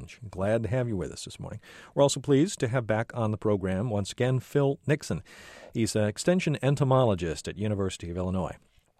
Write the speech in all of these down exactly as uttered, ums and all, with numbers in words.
Glad to have you with us this morning. We're also pleased to have back on the program once again Phil Nixon. He's an extension entomologist at University of Illinois.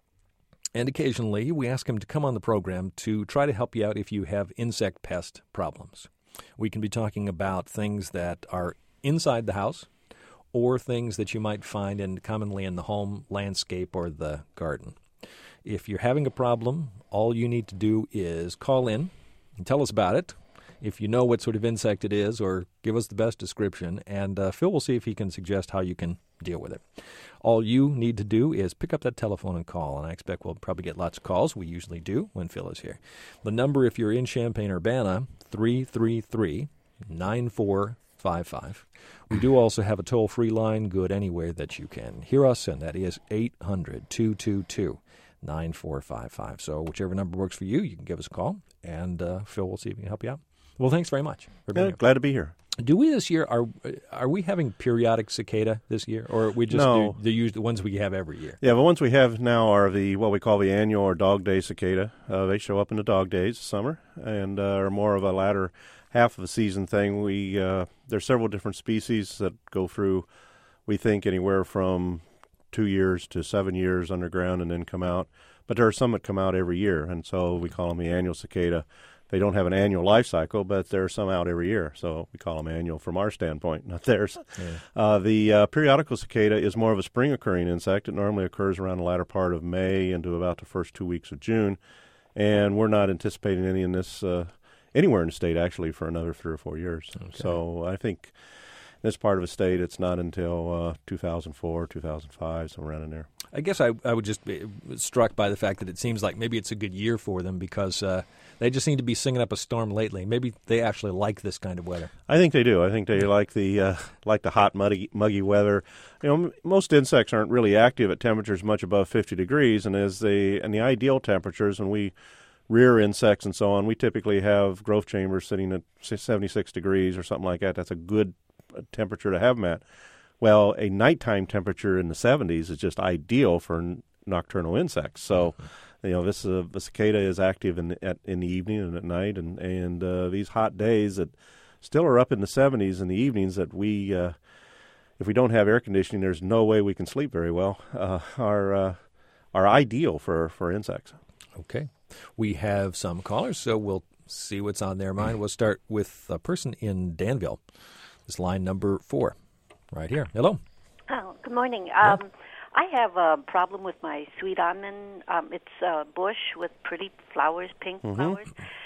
And occasionally we ask him to come on the program to try to help you out if you have insect pest problems. We can be talking about things that are inside the house or things that you might find in commonly in the home landscape or the garden. If you're having a problem, all you need to do is call in and tell us about it. If you know what sort of insect it is, or give us the best description, and uh, Phil will see if he can suggest how you can deal with it. All you need to do is pick up that telephone and call, and I expect we'll probably get lots of calls. We usually do when Phil is here. The number, if you're in Champaign-Urbana, three three three, nine four five five. We do also have a toll-free line, good anywhere that you can hear us, and that is eight hundred, two two two, nine four five five. So whichever number works for you, you can give us a call, and uh, Phil will see if he can help you out. Well, thanks very much for being yeah, here. Glad to be here. Do we this year, are are we having periodic cicada this year, or are we just no. do the, use the ones we have every year? Yeah, the ones we have now are the what we call the annual or dog day cicada. Uh, they show up in the dog days of summer and uh, are more of a latter half of the season thing. We uh, There's several different species that go through, we think, anywhere from two years to seven years underground and then come out. But there are some that come out every year, and so we call them the annual cicada. They don't have an annual life cycle, but there are some out every year, so we call them annual from our standpoint, not theirs. Yeah. Uh, the uh, periodical cicada is more of a spring-occurring insect. It normally occurs around the latter part of May into about the first two weeks of June, and we're not anticipating any in this uh, anywhere in the state, actually, for another three or four years. Okay. So I think this part of the state, it's not until uh, two thousand four, two thousand five, somewhere around in there. I guess I, I would just be struck by the fact that it seems like maybe it's a good year for them because uh, they just seem to be singing up a storm lately. Maybe they actually like this kind of weather. I think they do. I think they like the uh, like the hot, muddy, muggy weather. You know, m- most insects aren't really active at temperatures much above fifty degrees, and as the and the ideal temperatures when we rear insects and so on, we typically have growth chambers sitting at seventy-six degrees or something like that. That's a good temperature to have them at. Well, a nighttime temperature in the seventies is just ideal for n- nocturnal insects. So, mm-hmm. you know, this uh, the cicada is active in the, at, in the evening and at night, and and uh, these hot days that still are up in the seventies in the evenings that we, uh, if we don't have air conditioning, there's no way we can sleep very well. Uh, are uh, are ideal for for insects. Okay, we have some callers, so we'll see what's on their mind. We'll start with a person in Danville. This line number four. Right here. Hello. Oh, good morning. Yeah. Um, I have a problem with my sweet almond. Um, it's a bush with pretty flowers, pink mm-hmm. flowers.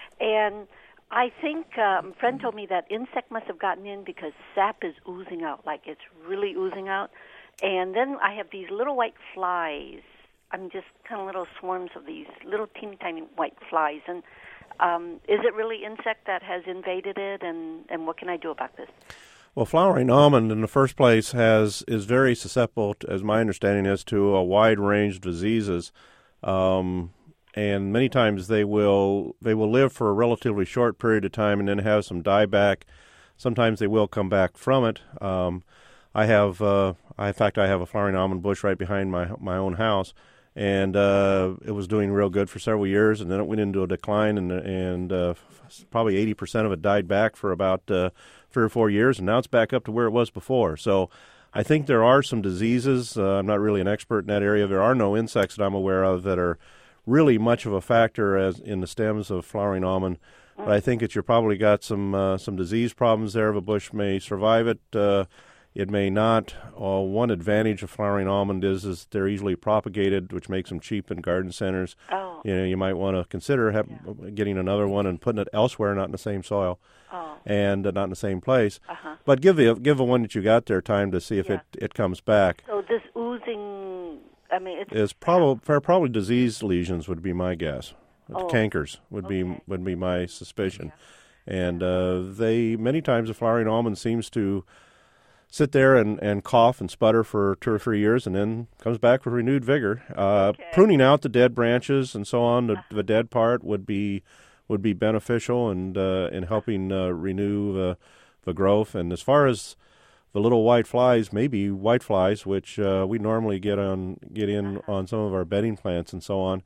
And I think um, a friend told me that insect must have gotten in because sap is oozing out, like it's really oozing out. And then I have these little white flies. I mean, just kind of little swarms of these little teeny tiny white flies. And um, is it really insect that has invaded it, and, and what can I do about this? Well, flowering almond in the first place has is very susceptible, to, as my understanding is, to a wide range of diseases, um, and many times they will they will live for a relatively short period of time and then have some dieback. Sometimes they will come back from it. Um, I have, uh, I, in fact, I have a flowering almond bush right behind my my own house, and uh, it was doing real good for several years, and then it went into a decline, and and uh, probably eighty percent of it died back for about Uh, three or four years, and now it's back up to where it was before. So I think there are some diseases. Uh, I'm not really an expert in that area. There are no insects that I'm aware of that are really much of a factor as in the stems of flowering almond. But I think that you've probably got some uh, some disease problems there. The bush may survive it. Uh, it may not. Uh, one advantage of flowering almond is, is they're easily propagated, which makes them cheap in garden centers. Oh. You know, you might want to consider have, yeah. getting another one and putting it elsewhere, not in the same soil. Oh. And uh, not in the same place. Uh-huh. But give the give the one that you got there time to see if yeah. it, it comes back. So this oozing, I mean, it's is probably probably disease lesions would be my guess. Oh. Cankers would okay. be would be my suspicion, yeah. and uh, they many times the flowering almond seems to sit there and, and cough and sputter for two or three years and then comes back with renewed vigor. Uh, okay. Pruning out the dead branches and so on, the, the dead part would be would be beneficial and uh, in helping uh, renew the, the growth. And as far as the little white flies, maybe white flies, which uh, we normally get on get in on some of our bedding plants and so on.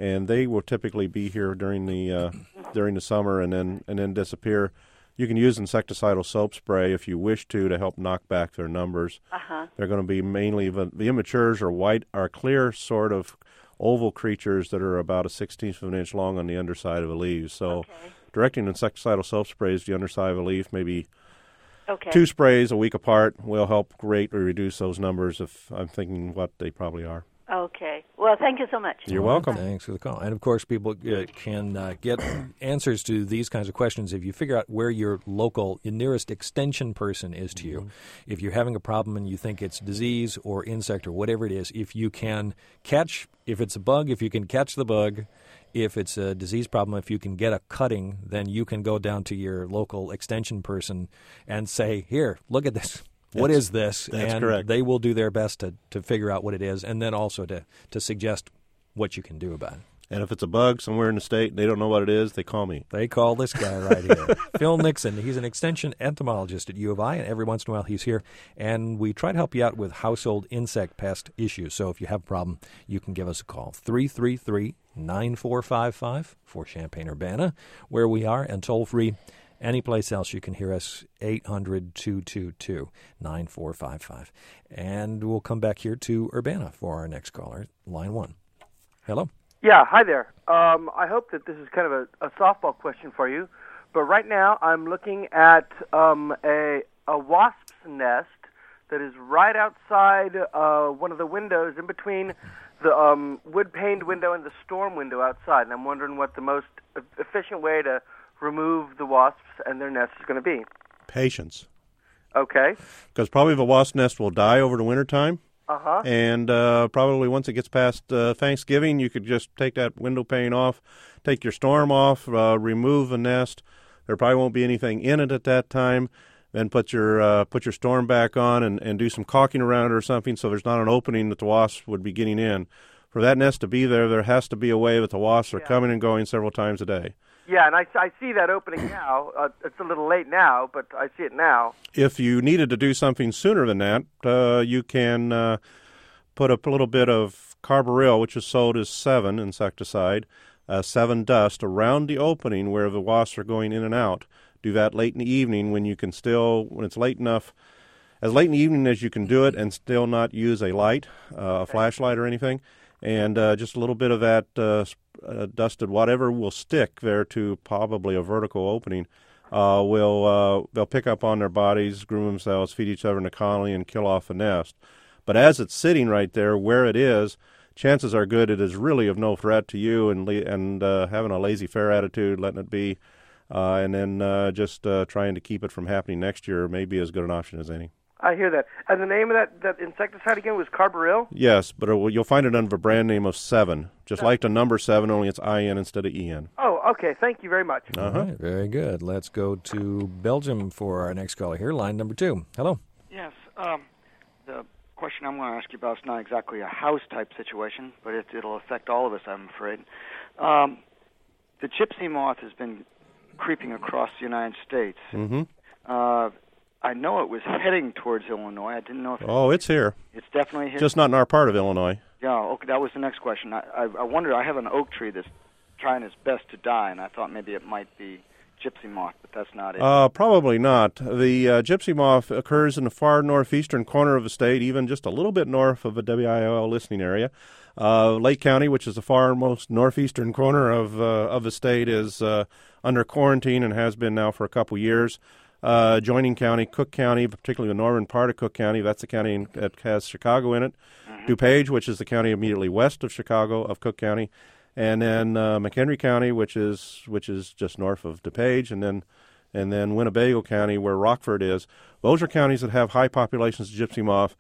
and they will typically be here during the uh, during the summer and then and then disappear. You can use insecticidal soap spray if you wish to to help knock back their numbers. Uh-huh. They're going to be mainly the, the immatures are white, are clear sort of oval creatures that are about a sixteenth of an inch long on the underside of the leaves. So Okay. directing insecticidal soap sprays to the underside of a leaf, maybe Okay. two sprays a week apart, will help greatly reduce those numbers if I'm thinking what they probably are. Okay. Well, thank you so much. You're welcome. Thanks for the call. And, of course, people uh, can uh, get answers to these kinds of questions if you figure out where your local, your nearest extension person is to you. Mm-hmm. If you're having a problem and you think it's disease or insect or whatever it is, if you can catch, if it's a bug, if you can catch the bug, if it's a disease problem, if you can get a cutting, then you can go down to your local extension person and say, here, look at this. What That's, is this? That's and correct. They will do their best to, to figure out what it is and then also to, to suggest what you can do about it. And if it's a bug somewhere in the state and they don't know what it is, they call me. They call this guy right here. Phil Nixon. He's an extension entomologist at U of I, and every once in a while he's here. And we try to help you out with household insect pest issues. So if you have a problem, you can give us a call. three three three, nine four five five for Champaign-Urbana, where we are, and toll-free. Anyplace else you can hear us, eight hundred, two two two, nine four five five. And we'll come back here to Urbana for our next caller, line one. Hello. Yeah, hi there. Um, I hope that this is kind of a, a softball question for you, but right now I'm looking at um, a, a wasp's nest that is right outside uh, one of the windows in between the um, wood-paned window and the storm window outside, and I'm wondering what the most efficient way to remove the wasps and their nest is going to be. Patience. Okay. Because probably the wasp nest will die over the wintertime. Uh-huh. And uh, probably once it gets past uh, Thanksgiving, you could just take that window pane off, take your storm off, uh, remove the nest. There probably won't be anything in it at that time. Then put your uh, put your storm back on and, and do some caulking around it or something so there's not an opening that the wasps would be getting in. For that nest to be there, there has to be a way that the wasps are Yeah. coming and going several times a day. Yeah, and I, I see that opening now. Uh, it's a little late now, but I see it now. If you needed to do something sooner than that, uh, you can uh, put a little bit of carbaryl, which is sold as Sevin insecticide, uh, Sevin dust, around the opening where the wasps are going in and out. Do that late in the evening when you can still, when it's late enough, as late in the evening as you can do it and still not use a light, uh, a flashlight or anything. And uh, just a little bit of that uh, uh, dusted whatever will stick there to probably a vertical opening. Uh, will uh, they'll pick up on their bodies, groom themselves, feed each other in a colony, and kill off a nest. But as it's sitting right there where it is, chances are good it is really of no threat to you. And and uh, having a laissez-faire attitude, letting it be, uh, and then uh, just uh, trying to keep it from happening next year may be as good an option as any. I hear that. And the name of that, that insecticide again was carbaryl? Yes, but it will, you'll find it under the brand name of Sevin, just like the number seven, only it's I N instead of E N. Oh, okay. Thank you very much. Uh-huh. All right, very good. Let's go to Belgium for our next caller here, line number two. Hello. Yes. Um, the question I'm going to ask you about is not exactly a house-type situation, but it, it'll affect all of us, I'm afraid. Um, the gypsy moth has been creeping across the United States. Mm-hmm. Uh, I know it was heading towards Illinois. I didn't know if Oh, it's here. it's definitely here. Just not in our part of Illinois. Yeah, okay, that was the next question. I, I, I wonder, I have an oak tree that's trying its best to die, and I thought maybe it might be gypsy moth, but that's not it. Uh, probably not. The uh, gypsy moth occurs in the far northeastern corner of the state, even just a little bit north of the W I O L listening area. Uh, Lake County, which is the far most northeastern corner of uh, of the state, is uh, under quarantine and has been now for a couple years. Uh, adjoining county, Cook County, particularly the northern part of Cook County, that's the county that has Chicago in it. Mm-hmm. DuPage, which is the county immediately west of Chicago, of Cook County. And then uh, McHenry County, which is which is just north of DuPage, and then and then Winnebago County, where Rockford is. Those are counties that have high populations of gypsy moth,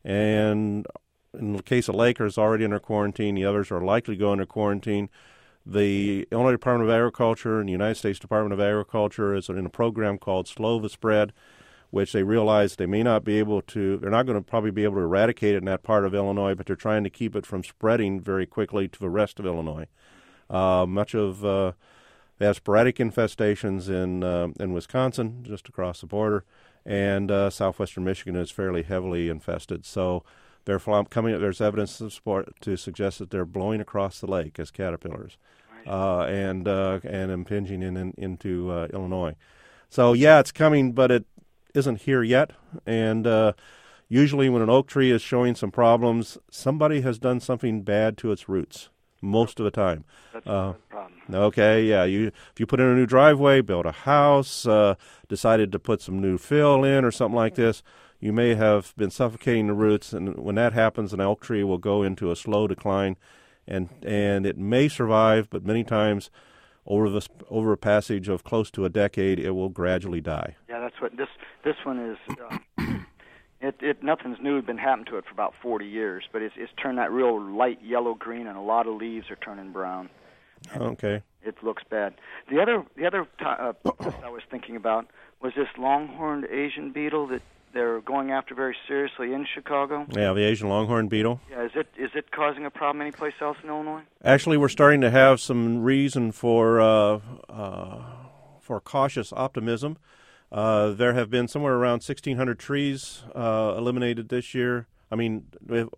and in the case of Lakers, already under quarantine. The others are likely to go under quarantine. The Illinois Department of Agriculture and the United States Department of Agriculture is in a program called Slow the Spread, which they realize they may not be able to, they're not going to probably be able to eradicate it in that part of Illinois, but they're trying to keep it from spreading very quickly to the rest of Illinois. Uh, much of, uh, they have sporadic infestations in uh, in Wisconsin, just across the border, and uh, southwestern Michigan is fairly heavily infested. So they're fl- coming. There's evidence to support to suggest that they're blowing across the lake as caterpillars, right. uh, and uh, and impinging in, in into uh, Illinois. So yeah, it's coming, but it isn't here yet. And uh, usually, when an oak tree is showing some problems, somebody has done something bad to its roots. Most of the time. That's uh, a problem. Okay, yeah. You if you put in a new driveway, build a house, uh, decided to put some new fill in or something like this, you may have been suffocating the roots, and when that happens, an elk tree will go into a slow decline, and and it may survive, but many times over the over a passage of close to a decade, it will gradually die. Yeah, that's what this this one is. Uh, It, it nothing's new been happening to it for about forty years, but it's it's turned that real light yellow green, and a lot of leaves are turning brown. Okay. It looks bad. The other the other t- uh, pest I was thinking about was this longhorned Asian beetle that they're going after very seriously in Chicago. Yeah, the Asian longhorn beetle. Yeah, is it is it causing a problem anyplace else in Illinois? Actually, we're starting to have some reason for uh, uh, for cautious optimism. Uh, there have been somewhere around sixteen hundred trees uh, eliminated this year. I mean,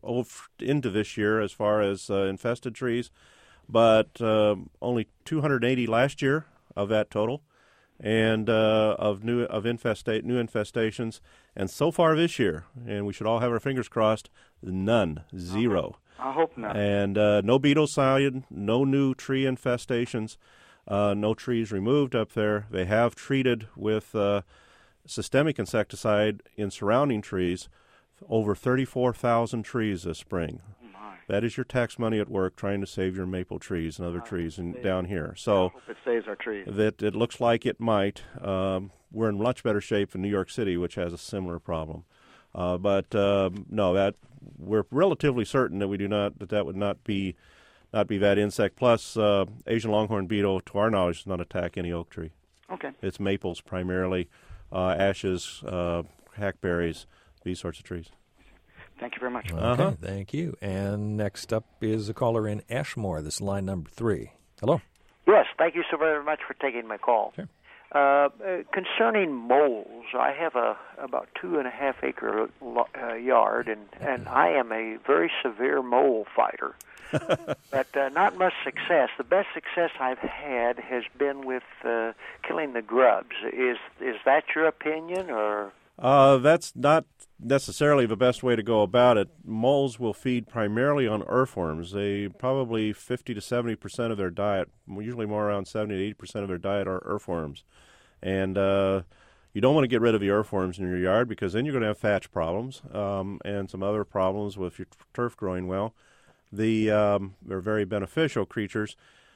into this year as far as uh, infested trees, but uh, only two hundred eighty last year of that total, and uh, of new of infestate new infestations. And so far this year, and we should all have our fingers crossed, none, zero. I hope not. And uh, no beetles sighted, no new tree infestations. Uh, no trees removed up there. They have treated with uh, systemic insecticide in surrounding trees over thirty-four thousand trees this spring. Oh my. That is your tax money at work trying to save your maple trees and other I trees in, down here. So I hope it saves our trees. That it looks like it might. Um, we're in much better shape than New York City, which has a similar problem. Uh, but uh, no, that we're relatively certain that we do not that that would not be. Not be that insect. Plus, uh, Asian longhorn beetle, to our knowledge, does not attack any oak tree. Okay. It's maples primarily, uh, ashes, uh, hackberries, these sorts of trees. Thank you very much. Okay, uh-huh. Thank you. And next up is a caller in Ashmore. This is line number three. Hello. Yes, thank you so very much for taking my call. Sure. Uh, uh, concerning moles, I have a about two and a half acre uh, yard, and, and I am a very severe mole fighter. But uh, not much success. The best success I've had has been with uh, killing the grubs. Is is that your opinion, or? Uh, that's not necessarily the best way to go about it. Moles will feed primarily on earthworms. They probably fifty to seventy percent of their diet, usually more around seventy to eighty percent of their diet, are earthworms. And uh, you don't want to get rid of the earthworms in your yard because then you're going to have thatch problems um, and some other problems with your turf growing well. The um, they're very beneficial creatures.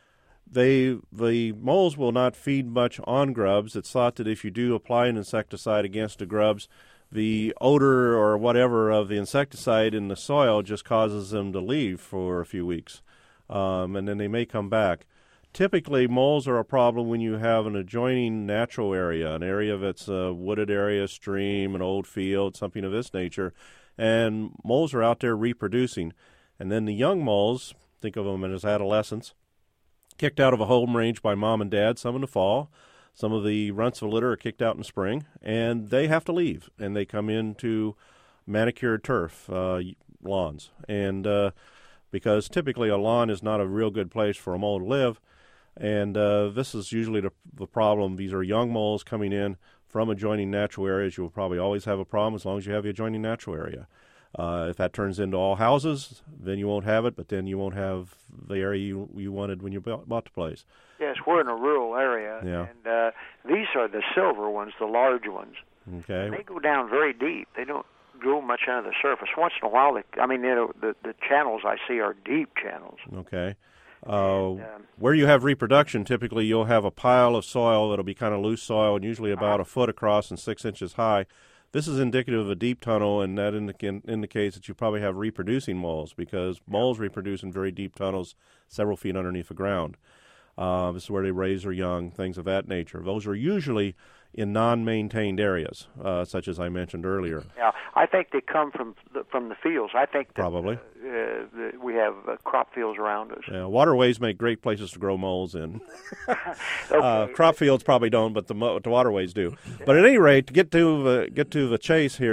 They the moles will not feed much on grubs. It's thought that if you do apply an insecticide against the grubs, the odor or whatever of the insecticide in the soil just causes them to leave for a few weeks, um, and then they may come back. Typically, moles are a problem when you have an adjoining natural area, an area that's a wooded area, stream, an old field, something of this nature, and moles are out there reproducing. And then the young moles, think of them as adolescents, kicked out of a home range by mom and dad, some in the fall. Some of the runts of the litter are kicked out in spring, and they have to leave, and they come into manicured turf uh, lawns. And uh, because typically a lawn is not a real good place for a mole to live, and uh, this is usually the, the problem. These are young moles coming in from adjoining natural areas. You will probably always have a problem as long as you have the adjoining natural area. Uh, if that turns into all houses, then you won't have it, but then you won't have the area you, you wanted when you bought, bought the place. Yes, we're in a rural area, yeah. and uh, these are the silver ones, the large ones. Okay. And they go down very deep. They don't go much under the surface. Once in a while, they, I mean, you know, the, the channels I see are deep channels. Okay. Uh, and, um, where you have reproduction, typically you'll have a pile of soil that'll be kind of loose soil and usually about uh-huh. a foot across and six inches high. This is indicative of a deep tunnel, and that indica- indicates that you probably have reproducing moles because moles reproduce in very deep tunnels several feet underneath the ground. Uh, this is where they raise their young, things of that nature. Those are usually in non-maintained areas, uh, such as I mentioned earlier. Yeah, I think they come from the, from the fields. I think that, probably. Uh, uh, the, we have uh, crop fields around us. Yeah, waterways make great places to grow moles in. Okay. uh, crop fields probably don't, but the, mo- the waterways do. But at any rate, to get to the, get to the chase here,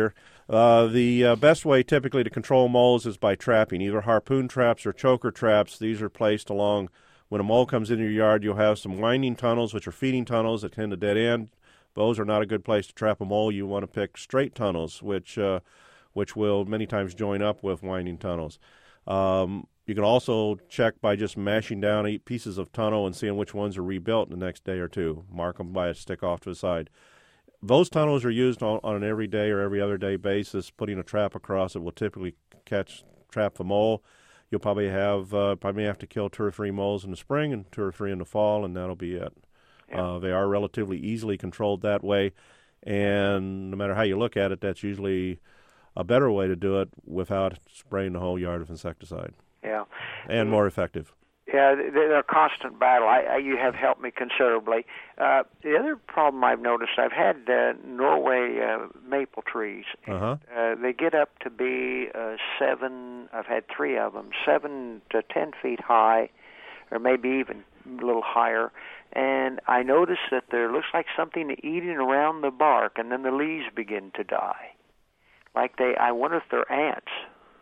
Uh, the uh, best way typically to control moles is by trapping, either harpoon traps or choker traps. These are placed along, when a mole comes into your yard, you'll have some winding tunnels, which are feeding tunnels that tend to dead end. Those are not a good place to trap a mole. You want to pick straight tunnels, which uh, which will many times join up with winding tunnels. Um, you can also check by just mashing down eight pieces of tunnel and seeing which ones are rebuilt in the next day or two. Mark them by a stick off to the side. Those tunnels are used on, on an everyday or every other day basis. Putting a trap across it will typically catch trap the mole. You'll probably have uh, probably have to kill two or three moles in the spring and two or three in the fall, and that'll be it. Yeah. Uh, they are relatively easily controlled that way, and no matter how you look at it, that's usually a better way to do it without spraying the whole yard with insecticide. Yeah, and more effective. Yeah, they're a constant battle. I, I, you have helped me considerably. Uh, the other problem I've noticed, I've had uh, Norway uh, maple trees. Uh-huh. Uh, they get up to be uh, seven, I've had three of them, seven to ten feet high, or maybe even a little higher. And I noticed that there looks like something eating around the bark, and then the leaves begin to die. Like they, I wonder if they're ants.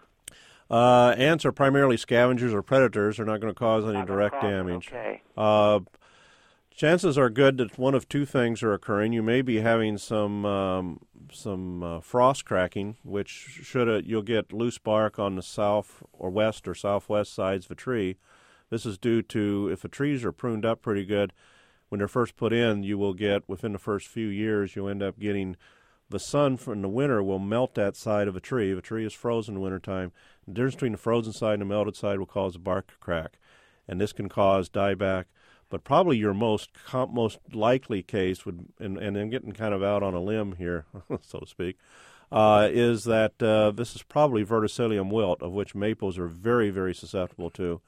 Uh, ants are primarily scavengers or predators. They're not going to cause any Not direct cause, damage. Okay. Uh, chances are good that one of two things are occurring. You may be having some um, some uh, frost cracking, which should uh, you'll get loose bark on the south or west or southwest sides of a tree. This is due to, if the trees are pruned up pretty good, when they're first put in, you will get, within the first few years, you'll end up getting the sun from the winter will melt that side of a tree. If a tree is frozen in the wintertime, the difference between the frozen side and the melted side will cause a bark crack. And this can cause dieback. But probably your most comp, most likely case, would, and, and I'm getting kind of out on a limb here, so to speak, uh, is that uh, this is probably verticillium wilt, of which maples are very, very susceptible to.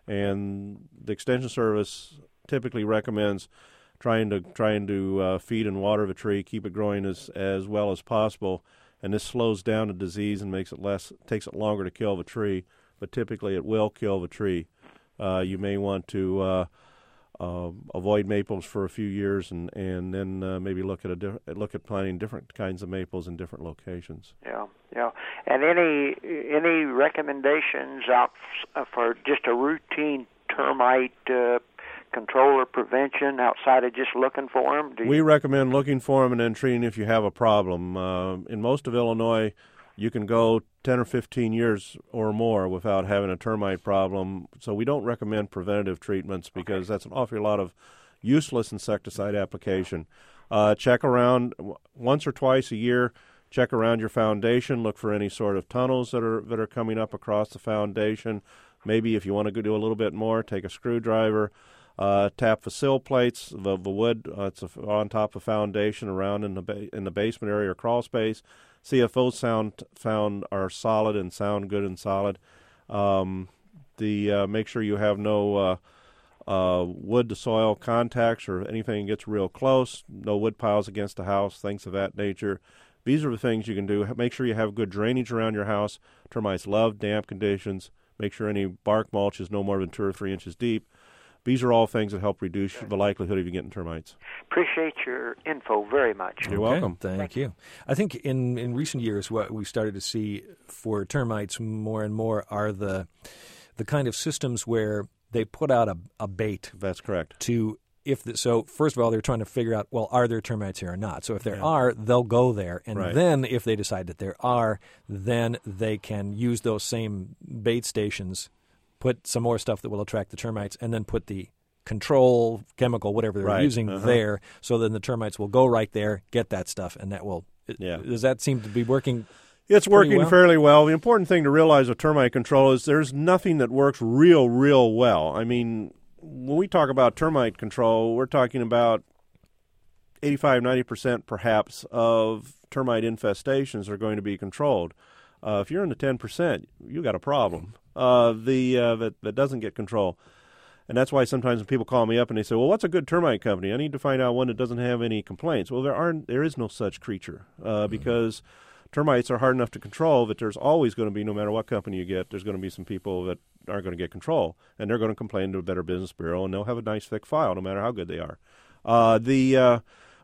And the Extension Service typically recommends trying to trying to uh, feed and water the tree, keep it growing as as well as possible, and this slows down the disease and makes it less takes it longer to kill the tree, but typically it will kill the tree. Uh, you may want to uh, uh, avoid maples for a few years, and and then uh, maybe look at a diff- look at planting different kinds of maples in different locations. Yeah, yeah. And any any recommendations out f- for just a routine termite uh, control or prevention outside of just looking for them? Do you... We recommend looking for them and then treating if you have a problem. Uh, in most of Illinois, you can go ten or fifteen years or more without having a termite problem. So we don't recommend preventative treatments because okay. that's an awful lot of useless insecticide application. Uh, check around once or twice a year. Check around your foundation. Look for any sort of tunnels that are that are coming up across the foundation. Maybe if you want to go do a little bit more, take a screwdriver. Uh, tap the sill plates, the the wood uh, it's a, on top of foundation around in the ba- in the basement area or crawl space. See if those sound found are solid and sound good and solid. Um, the uh, make sure you have no uh, uh, wood to soil contacts or anything gets real close. No wood piles against the house, things of that nature. These are the things you can do. Make sure you have good drainage around your house. Termites love damp conditions. Make sure any bark mulch is no more than two or three inches deep. These are all things that help reduce the likelihood of you getting termites. Appreciate your info very much. You're okay, welcome. Thank, thank you. I think in, in recent years what we started to see for termites more and more are the the kind of systems where they put out a, a bait. That's correct. To if the, so first of all, they're trying to figure out, well, are there termites here or not? So if there yeah. are, they'll go there. And right. then if they decide that there are, then they can use those same bait stations, put some more stuff that will attract the termites, and then put the control chemical, whatever they're right. using uh-huh. there, so then the termites will go right there, get that stuff, and that will yeah. – does that seem to be working It's working well? fairly well. The important thing to realize with termite control is there's nothing that works real, real well. I mean, when we talk about termite control, we're talking about eighty-five, ninety percent perhaps of termite infestations are going to be controlled. Uh, if you're in the ten percent, you got a problem uh, the uh, that, that doesn't get control. And that's why sometimes when people call me up and they say, well, what's a good termite company? I need to find out one that doesn't have any complaints. Well, there aren't. There is no such creature uh, because termites are hard enough to control that there's always going to be, no matter what company you get, there's going to be some people that aren't going to get control. And they're going to complain to a Better Business Bureau, and they'll have a nice thick file no matter how good they are. Uh, the uh,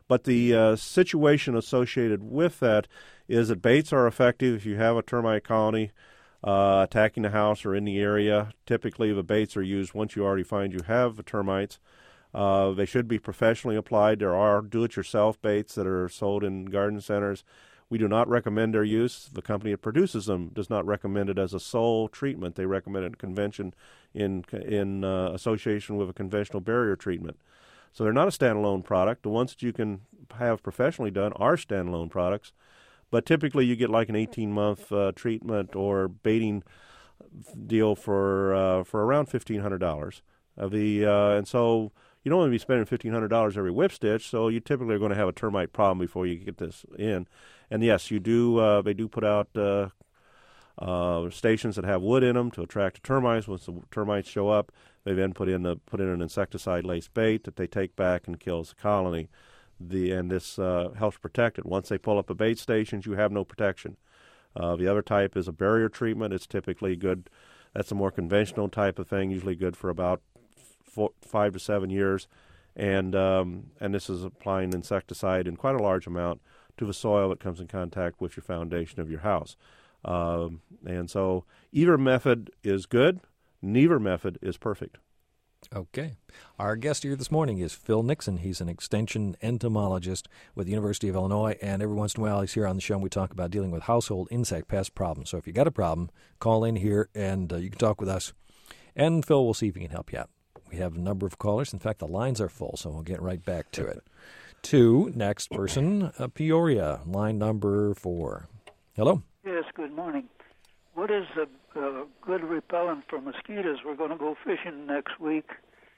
But the uh, situation associated with that is that baits are effective if you have a termite colony uh, attacking the house or in the area. Typically, the baits are used once you already find you have termites. Uh, they should be professionally applied. There are do-it-yourself baits that are sold in garden centers. We do not recommend their use. The company that produces them does not recommend it as a sole treatment. They recommend it in convention in in uh, association with a conventional barrier treatment. So they're not a standalone product. The ones that you can have professionally done are standalone products. But typically you get like an eighteen-month uh, treatment or baiting deal for uh, for around fifteen hundred dollars. Uh, the uh, and so you don't want to be spending fifteen hundred dollars every whip stitch, so you typically are going to have a termite problem before you get this in. And yes, you do. Uh, they do put out uh, uh, stations that have wood in them to attract the termites. Once the termites show up, they then put in the put in an insecticide-laced bait that they take back and kills the colony. The and this uh, helps protect it. Once they pull up the bait stations, you have no protection. Uh, the other type is a barrier treatment. It's typically good. That's a more conventional type of thing. Usually good for about four, five to seven years, and um, and this is applying insecticide in quite a large amount to the soil that comes in contact with your foundation of your house. Um, and so either method is good, neither method is perfect. Okay. Our guest here this morning is Phil Nixon. He's an extension entomologist with the University of Illinois, and every once in a while he's here on the show and we talk about dealing with household insect pest problems. So if you got a problem, call in here and uh, you can talk with us, and Phil will see if he can help you out. We have a number of callers. In fact, the lines are full, so we'll get right back to it. To next person, uh, Peoria, line number four. Hello. Yes, good morning. What is a, a good repellent for mosquitoes? We're going to go fishing next week,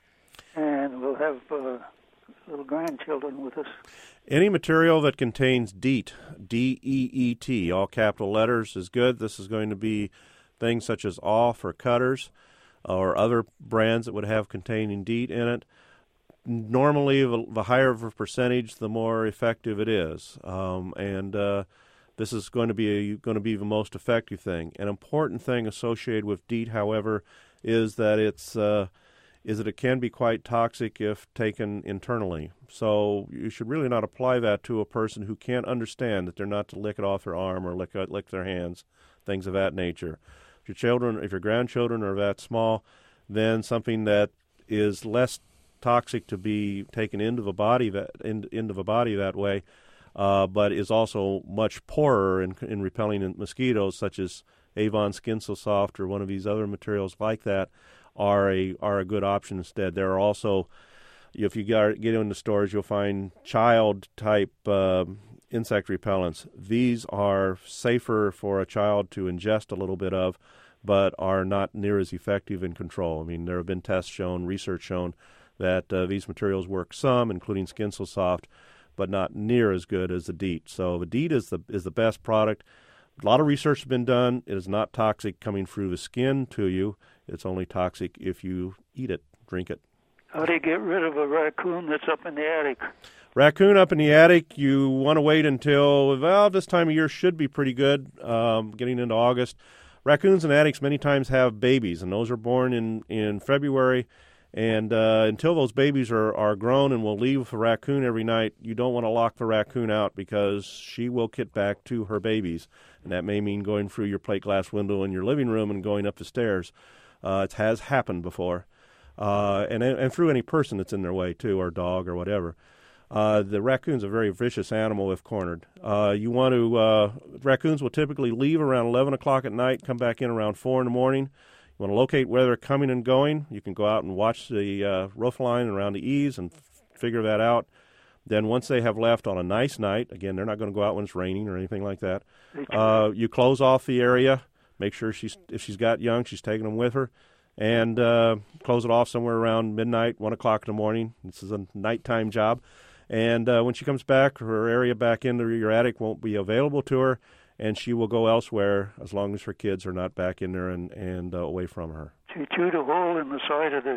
and we'll have uh, little grandchildren with us. Any material that contains DEET, D E E T, all capital letters, is good. This is going to be things such as off or cutters or other brands that would have containing DEET in it. Normally, the, the higher the percentage, the more effective it is, um, and uh, this is going to be a, going to be the most effective thing. An important thing associated with DEET, however, is that it's uh, is that it can be quite toxic if taken internally. So you should really not apply that to a person who can't understand that they're not to lick it off their arm or lick lick their hands, things of that nature. If your children, if your grandchildren are that small, then something that is less toxic to be taken into the body that in, into the body that way, uh, but is also much poorer in, in repelling mosquitoes, such as Avon Skin So Soft or one of these other materials like that, are a are a good option instead. There are also, if you get into stores, you'll find child type uh, insect repellents. These are safer for a child to ingest a little bit of, but are not near as effective in control. I mean, there have been tests shown, research shown, that uh, these materials work some, including Skin So Soft, but not near as good as the DEET. So the DEET is the is the best product. A lot of research has been done. It is not toxic coming through the skin to you. It's only toxic if you eat it, drink it. How do you get rid of a raccoon that's up in the attic? Raccoon up in the attic, you want to wait until, well, this time of year should be pretty good, um, getting into August. Raccoons in attics many times have babies, and those are born in, in February. And uh, until those babies are, are grown and will leave with a raccoon every night, you don't want to lock the raccoon out because she will get back to her babies. And that may mean going through your plate glass window in your living room and going up the stairs. Uh, it has happened before. Uh, and, and through any person that's in their way, too, or dog or whatever. Uh, the raccoon's a very vicious animal if cornered. Uh, you want to, uh, raccoons will typically leave around eleven o'clock at night, come back in around four in the morning. You want to locate where they're coming and going. You can go out and watch the uh, roof line around the eaves and f- figure that out. Then once they have left on a nice night, again, they're not going to go out when it's raining or anything like that. Uh, you close off the area. Make sure she's if she's got young, she's taking them with her. And uh, close it off somewhere around midnight, one o'clock in the morning. This is a nighttime job. And uh, when she comes back, her area back into your attic won't be available to her, and she will go elsewhere as long as her kids are not back in there and, and uh, away from her. She chewed a hole in the side of the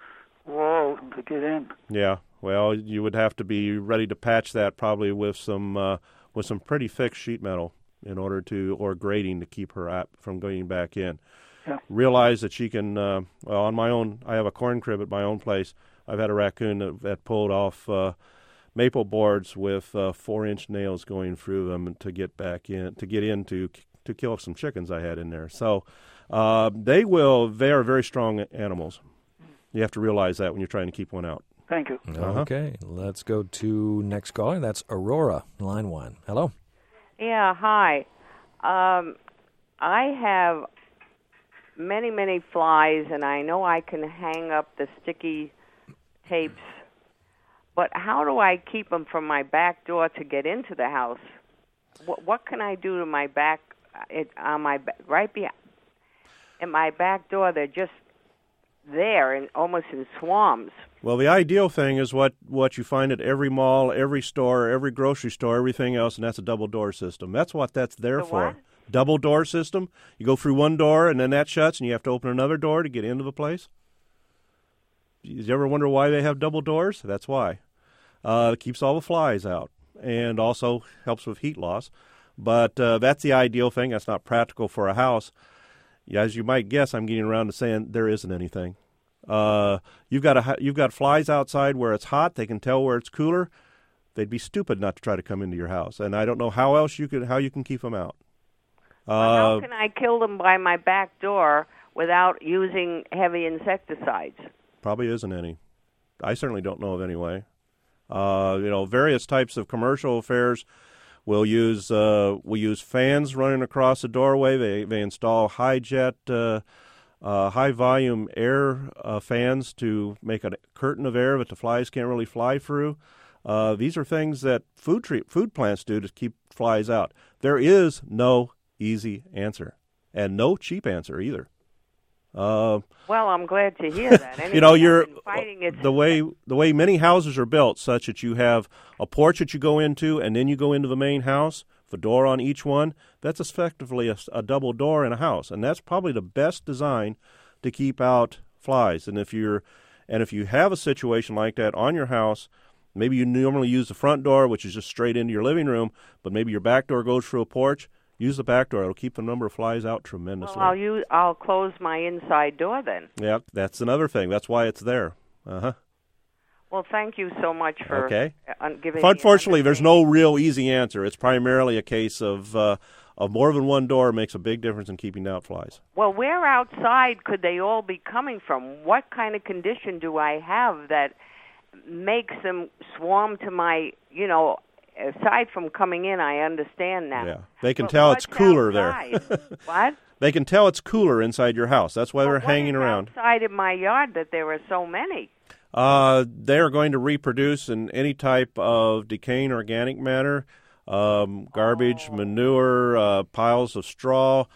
wall to get in. Yeah, well, you would have to be ready to patch that probably with some uh, with some pretty thick sheet metal in order to, or grating to keep her at, from going back in. Yeah. Realize that she can, uh, well, on my own, I have a corn crib at my own place. I've had a raccoon that, that pulled off uh, maple boards with uh, four-inch nails going through them to get back in to get in to, to kill some chickens I had in there. So uh, they will. They are very strong animals. You have to realize that when you're trying to keep one out. Thank you. Uh-huh. Okay, let's go to next caller. That's Aurora, line one. Hello. Yeah, hi. Um, I have many, many flies, and I know I can hang up the sticky tapes, but how do I keep them from my back door to get into the house? What, what can I do to my back, it, on my right behind, at my back door? They're just there and almost in swarms. Well, the ideal thing is what, what you find at every mall, every store, every grocery store, everything else, and that's a double door system. That's what that's there The for. what? Double door system. You go through one door, and then that shuts, and you have to open another door to get into the place. Did you ever wonder why they have double doors? That's why. Uh, it keeps all the flies out and also helps with heat loss. But uh, that's the ideal thing. That's not practical for a house. As you might guess, I'm getting around to saying there isn't anything. Uh, you've got a, you've got flies outside where it's hot. They can tell where it's cooler. They'd be stupid not to try to come into your house. And I don't know how else you could how you can keep them out. Well, Uh, how can I kill them by my back door without using heavy insecticides? Probably isn't any. I certainly don't know of any way. Uh, you know, various types of commercial affairs will use uh, will use fans running across the doorway. They they install high jet, uh, uh, high volume air uh, fans to make a curtain of air that the flies can't really fly through. Uh, these are things that food treat, food plants do to keep flies out. There is no easy answer, and no cheap answer either. Uh, Well, I'm glad to hear that. Anyway, you know, you're I've been fighting it. the way the way many houses are built, such that you have a porch that you go into, and then you go into the main house, the door on each one. That's effectively a, a double door in a house, and that's probably the best design to keep out flies. And if you're and if you have a situation like that on your house, maybe you normally use the front door, which is just straight into your living room, but maybe your back door goes through a porch. Use the back door. It'll keep the number of flies out tremendously. Well, I'll use, I'll close my inside door then. Yeah, that's another thing. That's why it's there. Uh-huh. Well, thank you so much for Okay. uh, giving me Unfortunately, an there's no real easy answer. It's primarily a case of uh, of more than one door makes a big difference in keeping out flies. Well, where outside could they all be coming from? What kind of condition do I have that makes them swarm to my, you know, aside from coming in, I understand now. Yeah, they can But tell it's what's cooler outside? there. What? They can tell it's cooler inside your house. That's why Well, they're what hanging is around. outside of my yard that there are so many? Uh, they are going to reproduce in any type of decaying organic matter, um, garbage, Oh. manure, uh, piles of straw.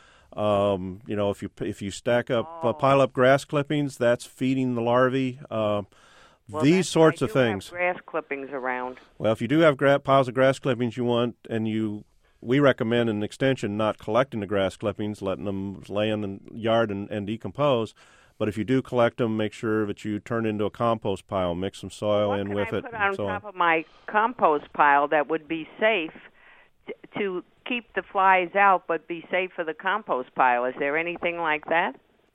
Um, you know, if you if you stack up Oh. uh, pile up grass clippings, that's feeding the larvae. Uh, Well, these that's- sorts I of do have things. grass clippings around. Well, if you do have gra- piles of grass clippings you want, and you, we recommend an extension not collecting the grass clippings, letting them lay in the yard and, and decompose. But if you do collect them, make sure that you turn it into a compost pile, mix some soil What in can with I it, put and on so top on. of my compost pile that would be safe t- to keep the flies out, but be safe for the compost pile? Is there anything like that?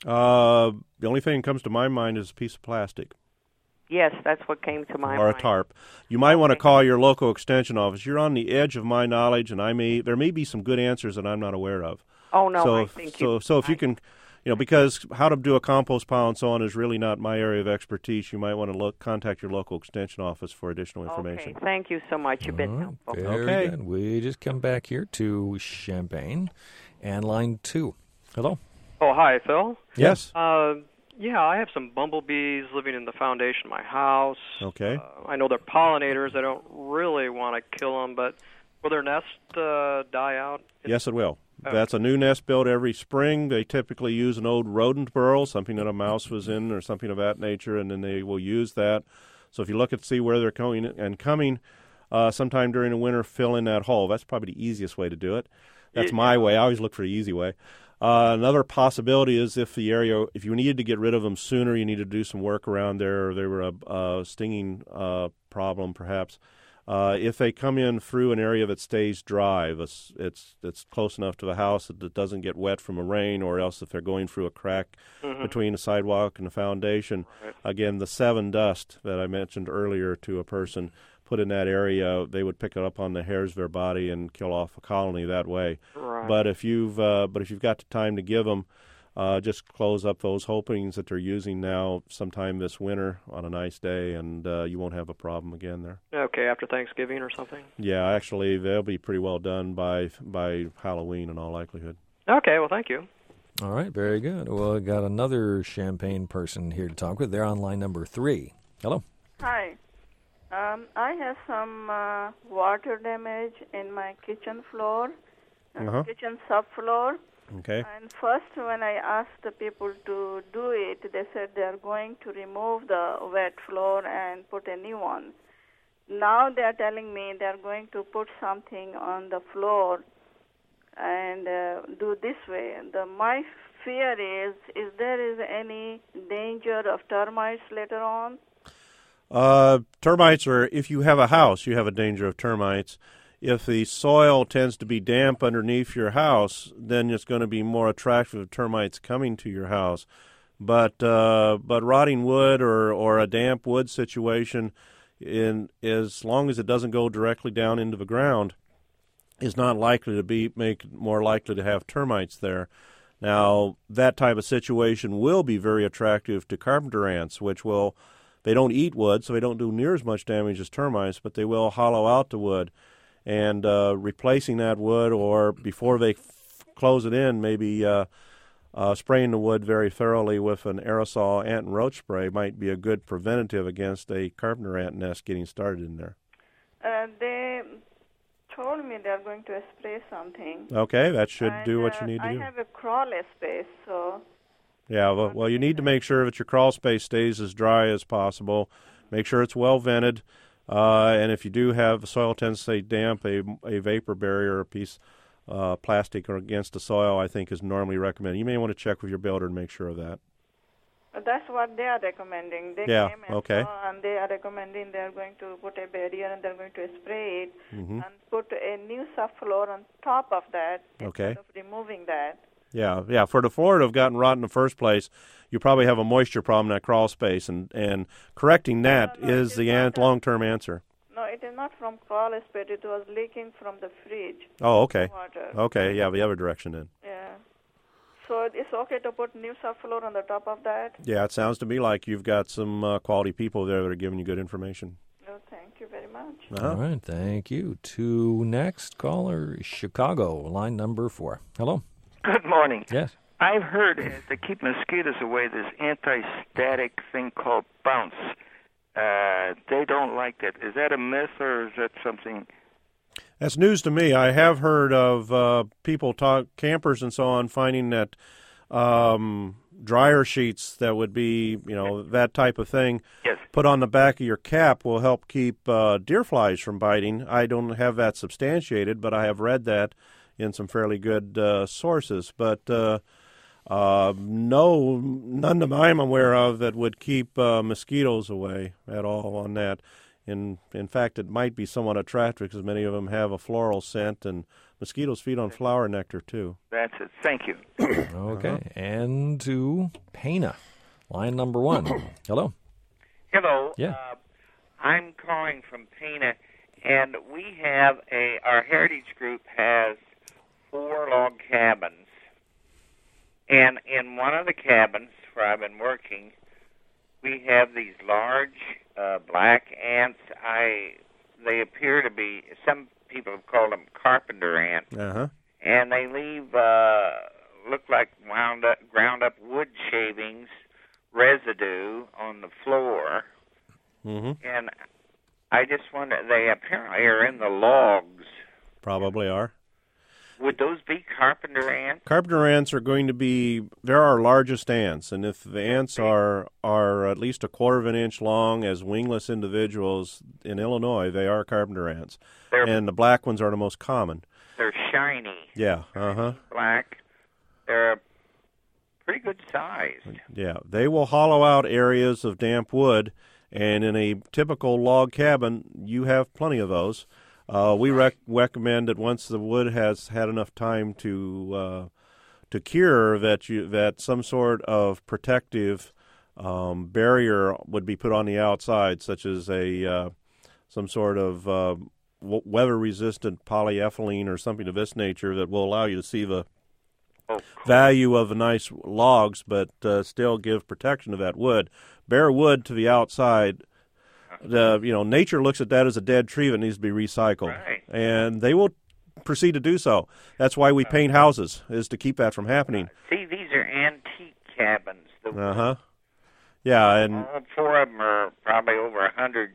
Uh, the only thing that comes to my mind is a piece of plastic Yes, that's what came to my or mind. a tarp. You might want to Okay. call your local extension office. You're on the edge of my knowledge, and I may there may be some good answers that I'm not aware of. Oh no, so I if, think so you. so if I, you can, you know, because how to do a compost pile and so on is really not my area of expertise. You might want to look contact your local extension office for additional information. Okay, thank you so much. You've been All right, helpful. very Okay. good. We just come back here to Champaign and line two. Hello. Oh, hi, Phil. Yes. Uh, yeah, I have some bumblebees living in the foundation of my house. Okay. Uh, I know they're pollinators. I don't really want to kill them, but will their nest uh, die out? Yes, it will. Okay. That's a new nest built every spring. They typically use an old rodent burrow, something that a mouse was in or something of that nature, and then they will use that. So if you look at see where they're going and coming, uh, sometime during the winter, fill in that hole. That's probably the easiest way to do it. That's Yeah. my way. I always look for the easy way. Uh, another possibility is if the area, if you needed to get rid of them sooner, you need to do some work around there, or they were a, a stinging uh, problem perhaps. Uh, if they come in through an area that stays dry, it's, it's it's close enough to the house that it doesn't get wet from a rain, or else if they're going through a crack Mhm. between the sidewalk and the foundation, Right. again, the seven dust that I mentioned earlier to a person put in that area, they would pick it up on the hairs of their body and kill off a colony that way. Right. But if you've uh, but if you've got the time to give them, uh, just close up those openings that they're using now sometime this winter on a nice day, and uh, you won't have a problem again there. Okay, after Thanksgiving or something? Yeah, actually, they'll be pretty well done by by Halloween in all likelihood. Okay, well, thank you. All right, very good. Well, we got another Champaign person here to talk with. They're on line number three. Hello. Hi. Um, I have some uh, water damage in my kitchen floor, uh, Uh-huh. kitchen subfloor. Okay. And first, when I asked the people to do it, they said they are going to remove the wet floor and put a new one. Now they are telling me they are going to put something on the floor and uh, do this way. The, my fear is, is there is any danger of termites later on? Uh, termites are, if you have a house, you have a danger of termites. If the soil tends to be damp underneath your house, then it's going to be more attractive to termites coming to your house. But uh, but rotting wood or, or a damp wood situation, in as long as it doesn't go directly down into the ground, is not likely to be make it more likely to have termites there. Now, that type of situation will be very attractive to carpenter ants, which will, they don't eat wood, so they don't do near as much damage as termites, but they will hollow out the wood. And uh, replacing that wood, or before they f- close it in, maybe uh, uh, spraying the wood very thoroughly with an aerosol ant and roach spray might be a good preventative against a carpenter ant nest getting started in there. Uh, they told me they are going to spray something. Okay, that should and, do what you uh, need to I do. have a crawl space, so... Yeah, well, well, you need to make sure that your crawl space stays as dry as possible. Make sure it's well vented. Uh, and if you do have soil tends to stay damp, a, a vapor barrier, a piece uh, plastic or against the soil, I think is normally recommended. You may want to check with your builder and make sure of that. That's what they are recommending. They Yeah, came and okay. saw, and they are recommending they are going to put a barrier and they're going to spray it Mm-hmm. and put a new subfloor on top of that Okay. instead of removing that. Yeah, yeah. For the floor to have gotten rotten in the first place, you probably have a moisture problem in that crawl space, and, and correcting that No, no, is it the is an- not a- long-term answer. No, it is not from crawl space. It was leaking from the fridge. Oh, okay. Water. Okay, yeah, the other direction then. Yeah. So it's okay to put new subfloor on the top of that? Yeah, it sounds to me like you've got some uh, quality people there that are giving you good information. No, thank you very much. Uh-huh. All right, thank you. To next caller, Chicago, line number four. Hello. Good morning. Yes. I've heard uh, to keep mosquitoes away, this anti-static thing called bounce. Uh, they don't like that. Is that a myth, or is that something? That's news to me. I have heard of uh, people talk, campers and so on, finding that um, dryer sheets that would be, you know, that type of thing, yes, put on the back of your cap will help keep uh, deer flies from biting. I don't have that substantiated, but I have read that in some fairly good uh, sources. But uh, uh, no, none that I'm aware of that would keep uh, mosquitoes away at all on that. In in fact, it might be somewhat attractive because many of them have a floral scent, and mosquitoes feed on flower nectar too. That's it. Thank you. Okay. Uh-huh. And to Pana, line number one. Hello. Hello. Yeah. Uh, I'm calling from Pana, and we have a, our heritage group has four log cabins. And in one of the cabins where I've been working, we have these large uh, black ants. I they appear to be, some people have called them carpenter ants, Uh-huh. and they leave uh, look like wound up, ground up wood shavings residue on the floor. Mm-hmm. And I just wonder, they apparently are in the logs. Probably are. Would those be carpenter ants? Carpenter ants are going to be, they're our largest ants, and if the ants are are at least a quarter of an inch long as wingless individuals in Illinois, they are carpenter ants. They're, and the black ones are the most common. They're shiny. Yeah, uh-huh. Black. They're pretty good size. Yeah, they will hollow out areas of damp wood, and in a typical log cabin, you have plenty of those. Uh, we rec- recommend that once the wood has had enough time to uh, to cure, that you that some sort of protective um, barrier would be put on the outside, such as a uh, some sort of uh, w- weather-resistant polyethylene or something of this nature that will allow you to see the oh, cool. value of the nice logs, but uh, still give protection to that wood. Bare wood to the outside, the you know nature looks at that as a dead tree that needs to be recycled, right. and they will proceed to do so. That's why we paint houses, is to keep that from happening. See, these are antique cabins. Uh huh. Yeah, and all four of them are probably over a hundred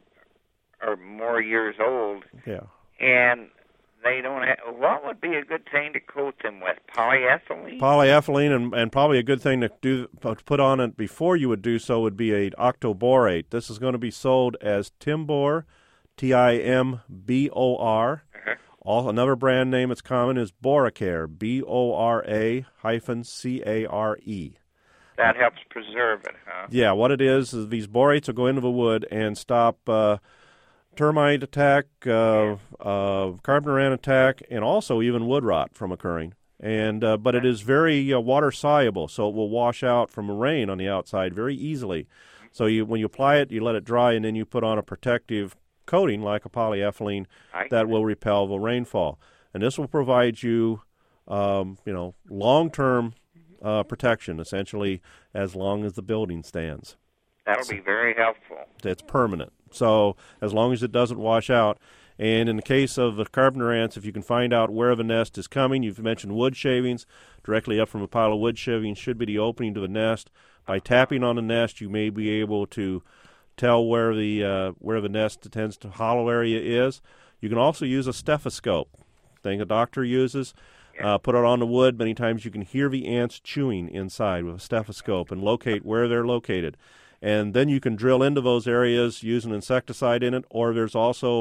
or more years old. Yeah. And they don't have. What would be a good thing to coat them with? Polyethylene. Polyethylene, and, and probably a good thing to do to put on it before you would do so would be a octoborate. This is going to be sold as Timbor, T I M B O R. Uh-huh. All, another brand name that's common is Boracare, B O R A hyphen C A R E. That helps preserve it, huh? Yeah, what it is is these borates will go into the wood and stop uh, termite attack, uh, uh, carbon ant attack, and also even wood rot from occurring. And uh, but it is very uh, water soluble, so it will wash out from rain on the outside very easily. So you, when you apply it, you let it dry, and then you put on a protective coating like a polyethylene that will repel the rainfall. And this will provide you, um, you know, long-term uh, protection, essentially, as long as the building stands. That'll be very helpful. It's permanent. So as long as it doesn't wash out. And in the case of the carpenter ants, if you can find out where the nest is coming, you've mentioned wood shavings, directly up from a pile of wood shavings should be the opening to the nest. By tapping on the nest, you may be able to tell where the uh, where the nest tends to hollow area is. You can also use a stethoscope, thing a doctor uses. Uh, put it on the wood. Many times you can hear the ants chewing inside with a stethoscope and locate where they're located. And then you can drill into those areas, use an insecticide in it, or there's also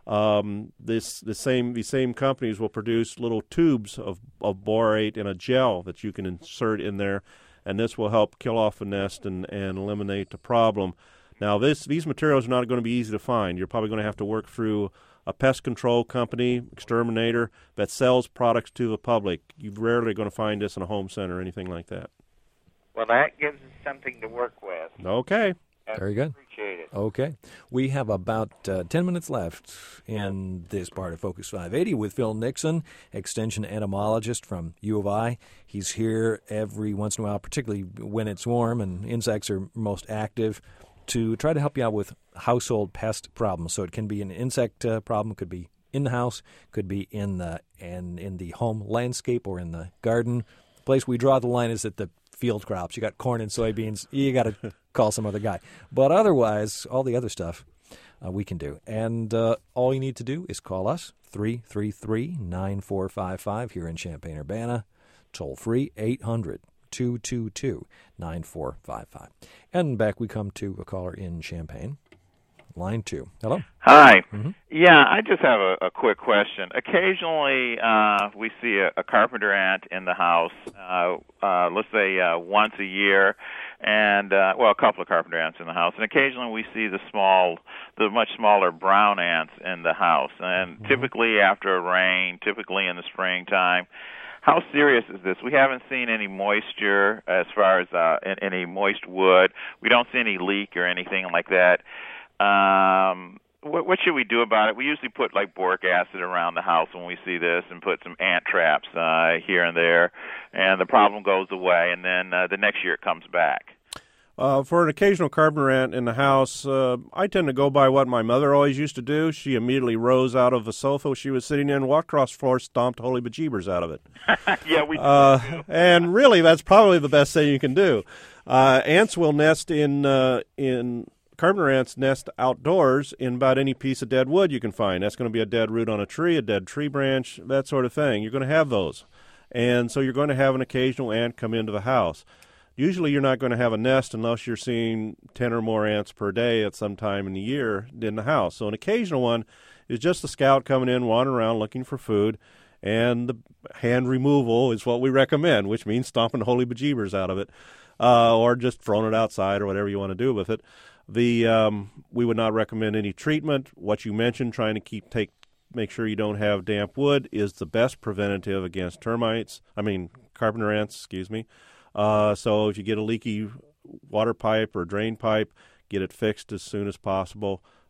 um, this the same these same companies will produce little tubes of, of borate in a gel that you can insert in there, and this will help kill off the nest and, and eliminate the problem. Now, this these materials are not going to be easy to find. You're probably going to have to work through a pest control company, exterminator, that sells products to the public. You're rarely going to find this in a home center or anything like that. Well, that gives us something to work with. Okay. Very good. Appreciate it. Okay. We have about uh, ten minutes left in this part of Focus five eighty with Phil Nixon, extension entomologist from U of I. He's here every once in a while, particularly when it's warm and insects are most active, to try to help you out with household pest problems. So it can be an insect uh, problem, could be in the house, could be in the in, in the home landscape or in the garden. The place we draw the line is at the field crops. You got corn and soybeans. You got to call some other guy. But otherwise, all the other stuff uh, we can do. And uh, all you need to do is call us, three three three, nine four five five here in Champaign-Urbana, toll free, eight hundred, two two two, nine four five five. And back we come to a caller in Champaign. Line two. Hello. Hi. Mm-hmm. Yeah, I just have a, a quick question. Occasionally, uh, we see a, a carpenter ant in the house, uh, uh, let's say uh, once a year, and, uh, well, a couple of carpenter ants in the house. And occasionally we see the small, the much smaller brown ants in the house. And mm-hmm. typically after a rain, typically in the springtime. How serious is this? We haven't seen any moisture as far as uh, any moist wood. We don't see any leak or anything like that. Um, what, what should we do about it? We usually put like boric acid around the house when we see this, and put some ant traps uh, here and there, and the problem goes away. And then uh, the next year it comes back. Uh, for an occasional carpenter ant in the house, uh, I tend to go by what my mother always used to do. She immediately rose out of the sofa she was sitting in, walked across the floor, stomped holy bejeebers out of it. Yeah, we do. Uh, and really, that's probably the best thing you can do. Uh, ants will nest in uh, in carpenter ants nest outdoors in about any piece of dead wood you can find. That's going to be a dead root on a tree, a dead tree branch, that sort of thing. You're going to have those. And so you're going to have an occasional ant come into the house. Usually you're not going to have a nest unless you're seeing ten or more ants per day at some time in the year in the house. So an occasional one is just a scout coming in, wandering around looking for food, and the hand removal is what we recommend, which means stomping holy bejeebers out of it, uh, or just throwing it outside or whatever you want to do with it. The um, we would not recommend any treatment. What you mentioned, trying to keep take make sure you don't have damp wood, is the best preventative against termites. I mean carpenter ants, excuse me. Uh, so if you get a leaky water pipe or drain pipe, get it fixed as soon as possible.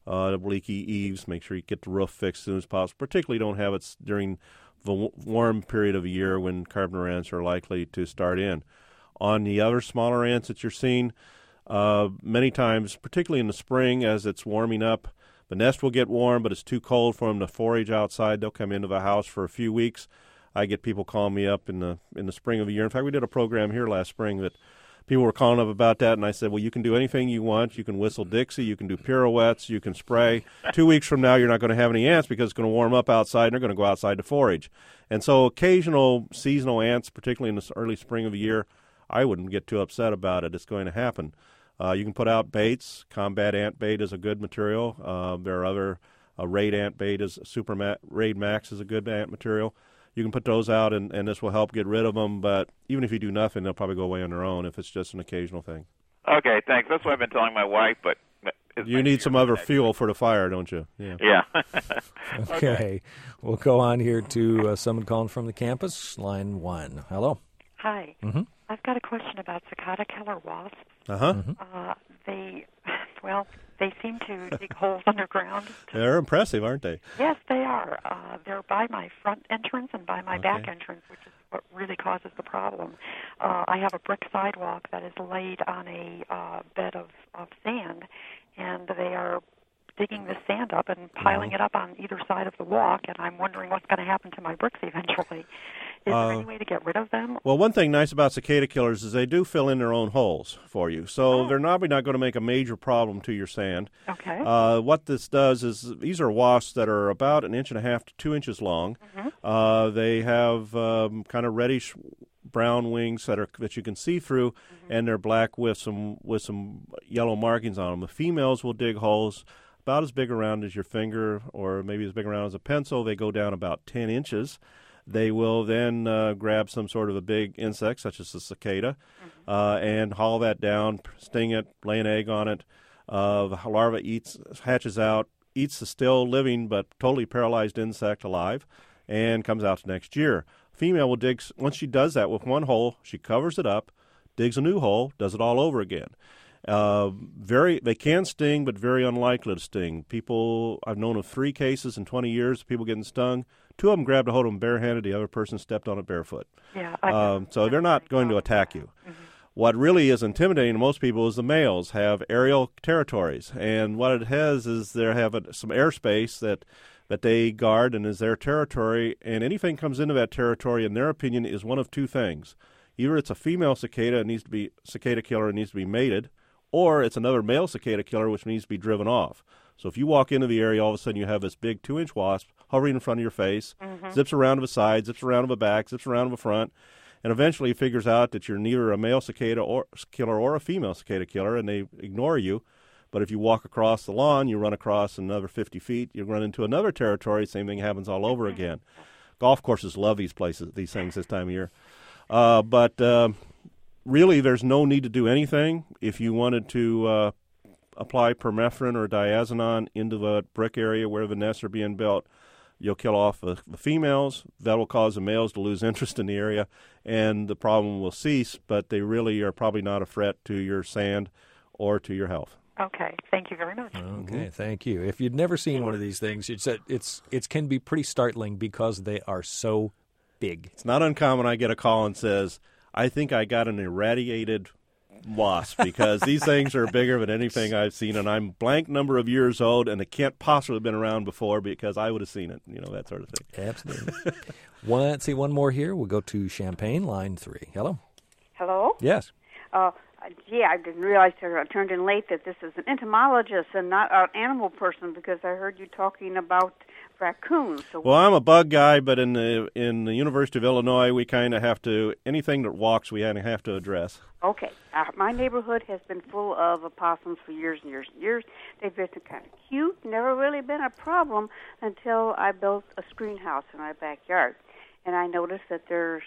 uh, leaky eaves. Make sure you get the roof fixed as soon as possible. Particularly don't have it during the warm period of the year when carpenter ants are likely to start in. On the other smaller ants that you're seeing, uh, many times, particularly in the spring as it's warming up, the nest will get warm, but it's too cold for them to forage outside. They'll come into the house for a few weeks. I get people calling me up in the in the spring of the year. In fact, we did a program here last spring that people were calling up about that, and I said, well, you can do anything you want. You can whistle Dixie. You can do pirouettes. You can spray. Two weeks from now, you're not going to have any ants because it's going to warm up outside, and they're going to go outside to forage. And so occasional seasonal ants, particularly in the early spring of the year, I wouldn't get too upset about it. It's going to happen. Uh, you can put out baits. Combat ant bait is a good material. Uh, there are other uh, Raid ant bait is Super Ma- Raid Max is a good ant material. You can put those out, and, and this will help get rid of them. But even if you do nothing, they'll probably go away on their own if it's just an occasional thing. Okay, thanks. That's what I've been telling my wife, but you need some other fuel for the fire, don't you? Yeah. Yeah. okay. okay. We'll go on here to uh, someone calling from the campus, line one. Hello. Hi. Mm-hmm. I've got a question about cicada killer wasps. Uh-huh. Mm-hmm. Uh, they, well, they seem to dig holes underground. They're impressive, aren't they? Yes, they are. Uh, they're by my front entrance and by my okay. back entrance, which is what really causes the problem. Uh, I have a brick sidewalk that is laid on a uh, bed of, of sand, and they are digging the sand up and piling uh-huh. it up on either side of the walk, and I'm wondering what's going to happen to my bricks eventually. Is uh, there any way to get rid of them? Well, one thing nice about cicada killers is they do fill in their own holes for you. So oh. they're probably not going to make a major problem to your sand. Okay. Uh, what this does is these are wasps that are about an inch and a half to two inches long. Mm-hmm. Uh, they have um, kind of reddish brown wings that are that you can see through, mm-hmm. and they're black with some with some yellow markings on them. The females will dig holes about as big around as your finger, or maybe as big around as a pencil. They go down about ten inches. They will then uh, grab some sort of a big insect, such as a cicada, mm-hmm. uh, and haul that down, sting it, lay an egg on it. Uh, the larva eats, hatches out, eats the still living but totally paralyzed insect alive, and comes out next year. Female will dig, once she does that with one hole, she covers it up, digs a new hole, does it all over again. Uh, very, they can sting, but very unlikely to sting. People, I've known of three cases in twenty years of people getting stung. Two of them grabbed a hold of them barehanded. The other person stepped on it barefoot. Yeah. I um, so they're not going to attack you. Mm-hmm. What really is intimidating to most people is the males have aerial territories, and what it has is they have a, some airspace that that they guard and is their territory. And anything comes into that territory, in their opinion, is one of two things: either it's a female cicada, it needs to be cicada killer, it needs to be mated, or it's another male cicada killer which needs to be driven off. So if you walk into the area, all of a sudden you have this big two-inch wasp hovering in front of your face, mm-hmm. zips around to the side, zips around to the back, zips around to the front, and eventually figures out that you're neither a male cicada or killer or a female cicada killer, and they ignore you. But if you walk across the lawn, you run across another fifty feet, you run into another territory, same thing happens all over again. Golf courses love these places, these things this time of year. Uh, but uh, really, there's no need to do anything. If you wanted to uh, apply permethrin or diazinon into the brick area where the nests are being built, you'll kill off the, the females. That will cause the males to lose interest in the area, and the problem will cease, but they really are probably not a threat to your sand or to your health. Okay, thank you very much. Okay, Mm-hmm. thank you. If you'd never seen one of these things, it's it's it can be pretty startling because they are so big. It's not uncommon I get a call and says, I think I got an irradiated wasp because these things are bigger than anything I've seen, and I'm blank number of years old, and it can't possibly have been around before because I would have seen it, you know, that sort of thing. Absolutely. one, let's see one more here. We'll go to Champaign, line three. Hello? Hello? Yes. Uh, gee, I didn't realize I turned in late that this is an entomologist and not an animal person because I heard you talking about raccoons. So well, I'm a bug guy, but in the in the University of Illinois, we kind of have to, anything that walks, we kind of have to address. Okay. Uh, my neighborhood has been full of opossums for years and years and years. They've been kind of cute, never really been a problem until I built a screen house in my backyard. And I noticed that there's,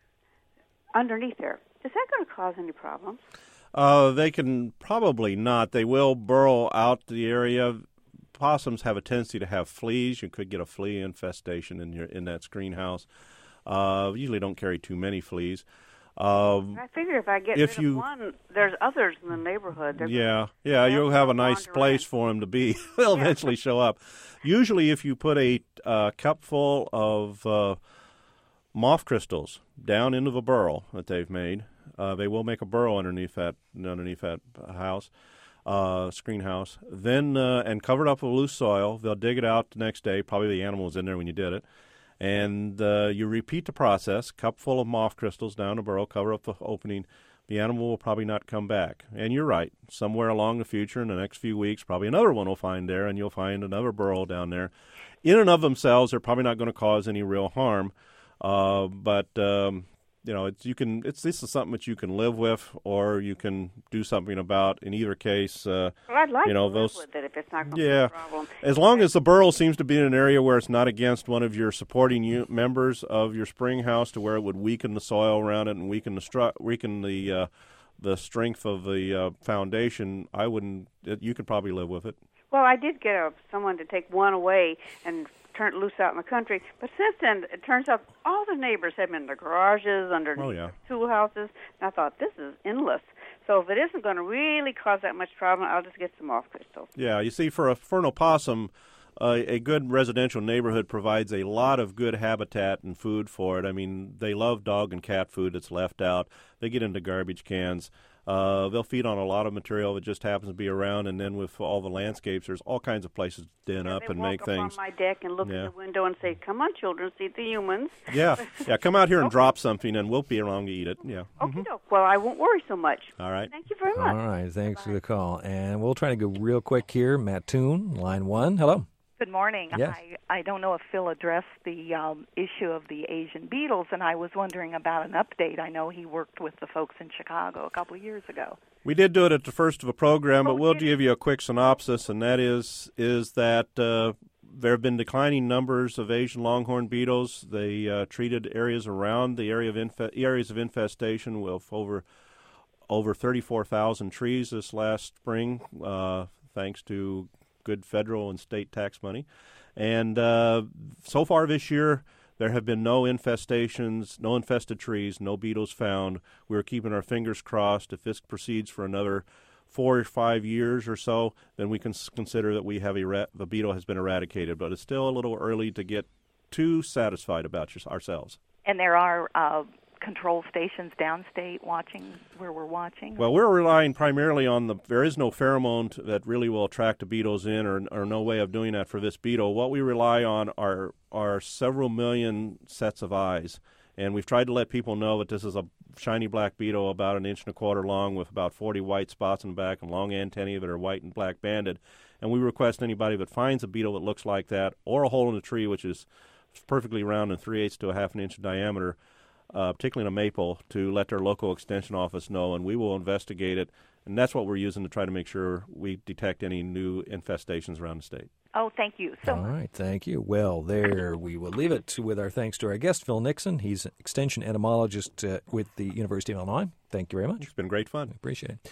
underneath there, is that going to cause any problems? Uh, they can probably not. They will burrow out the area. Possums have a tendency to have fleas. You could get a flea infestation in your in that screen house. Uh, usually don't carry too many fleas. Um, I figure if I get if rid you, of one, there's others in the neighborhood. They're Yeah, yeah, you'll have a nice place for them to be. They'll Yeah. eventually show up. Usually, if you put a uh, cupful of uh, moth crystals down into the burrow that they've made, uh, they will make a burrow underneath that underneath that house, uh, screen house. Then uh, and cover it up with loose soil. They'll dig it out the next day. Probably the animal was in there when you did it. And uh, you repeat the process, cup full of moth crystals down the burrow, cover up the opening. The animal will probably not come back. And you're right. Somewhere along the future, in the next few weeks, probably another one will find there, and you'll find another burrow down there. In and of themselves, they're probably not going to cause any real harm. Uh, but, um, you know, it's, you can, it's, this is something that you can live with, or you can do something about. In either case, uh, Well, I'd like you know, to those, live with it if it's not going to yeah, be a problem. as long as the burrow seems to be in an area where it's not against one of your supporting u- members of your spring house, to where it would weaken the soil around it and weaken the stru- weaken the uh, the strength of the uh, foundation, I wouldn't. It, you could probably live with it. Well, I did get a, someone to take one away and turn it loose out in the country. But since then, it turns out all the neighbors have them in their garages, underneath Oh, yeah. tool houses. And I thought, this is endless. So if it isn't going to really cause that much problem, I'll just get some moth crystals. Yeah, you see, for a for an opossum, uh, a good residential neighborhood provides a lot of good habitat and food for it. I mean, they love dog and cat food that's left out. They get into garbage cans. Uh, they'll feed on a lot of material that just happens to be around, and then with all the landscapes, there's all kinds of places to den up They and walk make up things. on my deck and look Yeah. in the window and say, come on, children, see the humans. Yeah, yeah. Come out here and drop something, and we'll be around to eat it. Yeah. Okay, doke. Well, I won't worry so much. All right. Thank you very much. All right, thanks for the call. And we'll try to go real quick here. Matt Toon, line one. Hello. Good morning. Yes. I, I don't know if Phil addressed the um, issue of the Asian beetles, and I was wondering about an update. I know he worked with the folks in Chicago a couple of years ago. We did do it at the first of a program, but we'll give you a quick synopsis, and that is is that uh, there have been declining numbers of Asian longhorn beetles. They uh, treated areas around the area of infe- areas of infestation with over over thirty-four thousand trees this last spring, uh, thanks to good federal and state tax money. And uh, so far this year, there have been no infestations, no infested trees, no beetles found. We're keeping our fingers crossed. If this proceeds for another four or five years or so, then we can s- consider that we have era- the beetle has been eradicated. But it's still a little early to get too satisfied about your- ourselves. And there are uh, control stations downstate watching where we're watching? Well, we're relying primarily on the, there is no pheromone t- that really will attract the beetles in, or, or no way of doing that for this beetle. What we rely on are, are several million sets of eyes. And we've tried to let people know that this is a shiny black beetle about an inch and a quarter long with about forty white spots in the back and long antennae that are white and black banded. And we request anybody that finds a beetle that looks like that, or a hole in a tree which is perfectly round and three-eighths to a half an inch in diameter, Uh, particularly in a maple, to let their local extension office know, and we will investigate it. And that's what we're using to try to make sure we detect any new infestations around the state. Oh, thank you so All much. right, thank you. Well, there we will leave it with our thanks to our guest, Phil Nixon. He's an extension entomologist uh, with the University of Illinois. Thank you very much. It's been great fun. Appreciate it.